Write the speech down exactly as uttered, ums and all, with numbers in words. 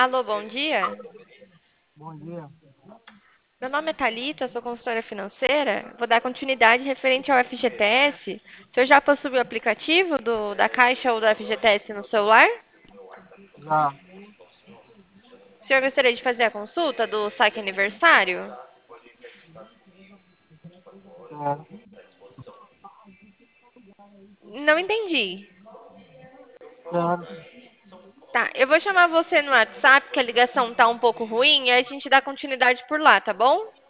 Alô, bom dia. Bom dia. Meu nome é Thalita, sou consultora financeira. Vou dar continuidade referente ao F G T S. O senhor já possuiu o aplicativo do- da Caixa ou do F G T S no celular? Já, O senhor gostaria de fazer a consulta do saque aniversário? quero, Não entendi. quero. Tá, eu vou chamar você no WhatsApp, que a ligação tá um pouco ruim, e aí a gente dá continuidade por lá, tá bom?